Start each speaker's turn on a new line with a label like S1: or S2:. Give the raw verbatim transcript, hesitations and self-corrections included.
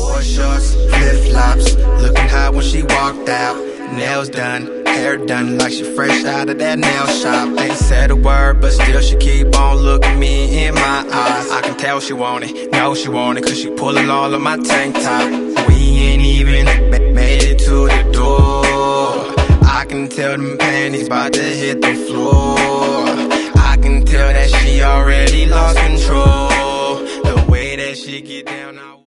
S1: Boy shorts, flip-flops, looking hot when she walked out. Nails done, hair done, like she fresh out of that nail shop. Ain't said a word, but still she keep on looking me in my eyes. I can tell she want it, know she want it, cause she pulling all of my tank top. We ain't even made it to the door. I can tell them panties about to hit the floor. I can tell that she already lost control. The way that she get down, I